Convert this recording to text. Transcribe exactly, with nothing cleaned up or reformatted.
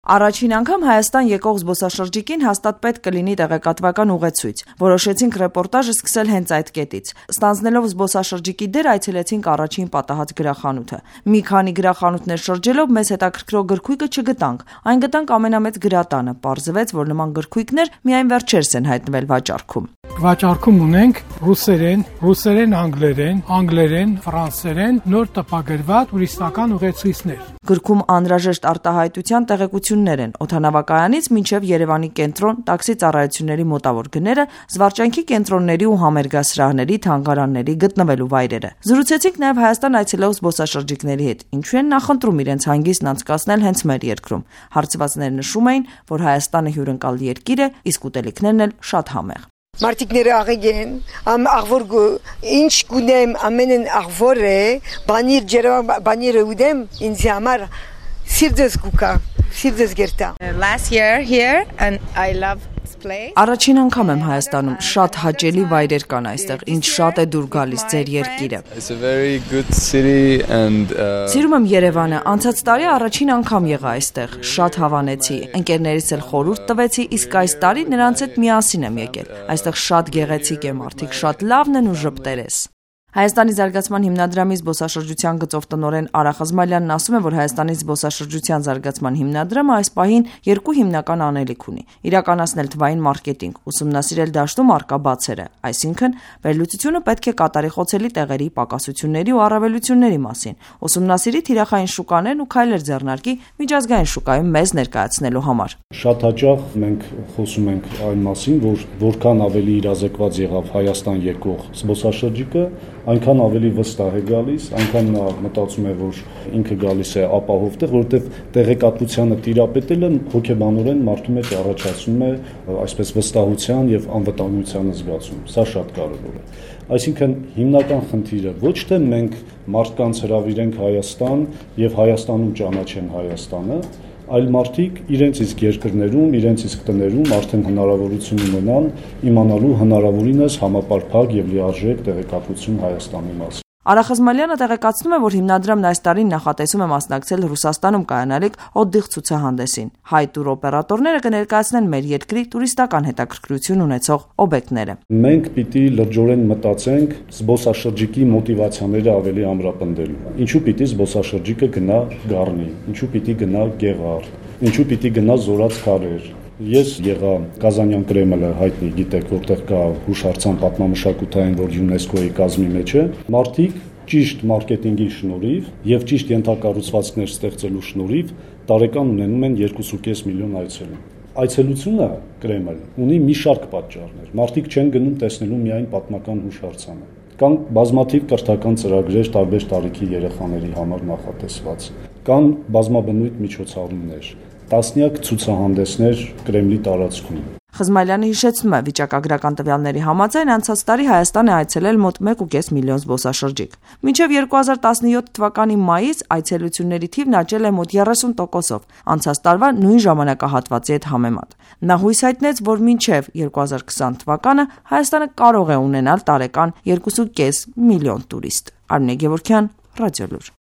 Առաջին անգամ Հայաստան եկող զբոսաշրջիկին հաստատ պետք կլինի տեղեկատվական ուղեցույց։ Որոշեցինք ռեպորտաժը սկսել հենց այդ կետից։ Ստանձնելով զբոսաշրջիկի դեր այցելեցինք առաջին պատահած գրախանութը։ Մի քանի գրախանութներ շրջելով մեզ հետաքրքրող գրքույկը չգտանք։ Այն գտանք ամենամեծ գրատանը։ Պարզվեց, որ նման գրքույկներ միայն վերջերս են հայտնվել վաճառքում։ Վաճառքում ունենք ռուսերեն, ռուսերեն, անգլերեն, անգլերեն, ֆրանսերեն, նոր տպագրված տուրիստական ուղեցույցներ։ Գրքում անհրաժեշտ արտահայտության տեղեկություններ են՝ օդանավակայանից մինչև Երևանի կենտրոն, տաքսի ծառայությունների մոտավոր գները, զվարճանքի կենտրոնների ու համերգասրահների, թանգարանների գտնվելու վայրերը։ Զրուցեցինք նաև Հայաստան այցելող զբոսաշրջիկների հետ, ինչու են նախընտրում իրենց հանգիստն անցկացնել հենց մեր երկրում։ Հարցվածները նշում էին, որ Հայաստանը հյուրընկալ երկիր է, իսկ ուտելիքներն էլ շատ համեղ։ Մարտիկները աղեգ են, աղվոր ինչ գունեմ ամենեն աղվոր է, բանիր ջերվա բանիրը ուդեմ, ինձ համար սիրձես գուկա, սիրձես գերտա։ Last year here and I love this place. Առաջին անգամ եմ Հայաստանում, շատ հաճելի վայրեր կան այստեղ, ինձ շատ է դուր գալիս ձեր երկիրը։ It's a very good city and uh... Սիրում եմ Երևանը, անցած տարի առաջին անգամ եղա այստեղ, շատ հավանեցի, ընկերներիս էլ խորհուրդ տվեցի, իսկ այս տարի նրանց հետ միասին եմ եկել։ Այստեղ շատ գեղեցիկ է, մարդիկ շատ լավն են ու ժպտերես։ Հայաստանի զարգացման հիմնադրամի զբոսաշրջության գծով տնօրեն Արա Խզմալյանն ասում է, որ Հայաստանի զբոսաշրջության զարգացման հիմնադրամը այս պահին երկու հիմնական անելիք ունի՝ իրականացնել թվային մարքեթինգ, ուսումնասիրել դաշտում առկա բացերը, այսինքն վերլուծությունը պետք է կատարի խոցելի տեղերի, պակասությունների ու առավելությունների մասին, ուսումնասիրի թիրախային շուկաներն ու քայլեր ձեռնարկի միջազգային շուկայում մեզ ներկայացնելու համար։ Շատ հաճախ մենք խոսում ենք այն մասին, որ որքան ավելի իրազեկված եղավ Հայաստան եկող զբոսաշրջիկը, այնքան ավելի վստահ է գալիս, այնքան նա մտածում է, որ ինքը գալիս է ապահով տեղ, որովհետև տեղեկատվությանը տիրապետելը հոգեբանորեն մարդու մեջ առաջացնում է այսպես վստահության եւ անվտանգության զգացում։ Սա շատ կարեւոր է։ Այսինքն հիմնական խնդիրը ոչ թե մենք մարդկանց հրավիրենք Հայաստան եւ Հայաստանում ճանաչեն Հայաստանը, այլ մարդիկ իրենց իսկ երկրներում, իրենց իսկ տներում արդեն հնարավորություն ունենան իմանալու հնարավորինս համապարփակ եւ լիարժեք տեղեկատվություն Հայաստանի մասին։ Արա Խզմալյանը տեղեկացնում է, որ հիմնադրամն այս տարին նախատեսում է մասնակցել Ռուսաստանում կայանալիք օդիղ ցուցահանդեսին։ Հայ տուրօպերատորները կներկայացնեն մեր երկրի տուրիստական հետաքրքրություն ունեցող օբյեկտները։ Մենք պիտի լրջորեն մտածենք զբոսաշրջիկի մոտիվացիաները ավելի ամրապնդելու։ Ինչու պիտի զբոսաշրջիկը գնա Գառնի, ինչու պիտի գնա Գեղարդ, ինչու պիտի գնա Զորաց քարեր։ Ես եղա Կազանյան Կրեմլը, հայտնի գիտեք, որտեղ կա հուշարձան պատմամշակութային, որ ՅՈՒՆԵՍԿՕ-ի կազմի մեջ է։ Մարդիկ ճիշտ մարքեթինգի շնորհիվ եւ ճիշտ ենթակառուցվածքներ ստեղծելու շնորհիվ տարեկան ունենում են երկու կես միլիոն այցելու։ Այցելությունը Կրեմլ ունի մի շարք պատճառներ։ Մարդիկ չեն գնում տեսնելու միայն պատմական հուշարձանը։ Կան բազմաթիվ կրթական ծրագրեր տարբեր տարիքի երեխաների համար նախատեսված։ Կան բազմաբնույթ միջոցառումներ, տասնյակ ցուցահանդեսներ Կրեմլի տարածքում։ Խզմալյանը հիշեցնում է, վիճակագրական տվյալների համաձայն անցած տարի Հայաստան է այցելել մոտ մեկ կես միլիոն զբոսաշրջիկ։ Մինչև երկու հազար տասնյոթ թվականի մայիս այցելությունների թիվն աճել է մոտ երեսուն տոկոսով, անցած տարվա նույն ժամանակահատվածի հետ համեմատ։ Նա հույս հայտնեց, որ մինչև երկու հազար քսան թվականը Հայաստանը կարող է ունենալ տարեկան երկու կես միլիոն տուրիստ։ Արմինե Գևորգյան, Ռադիոլուր։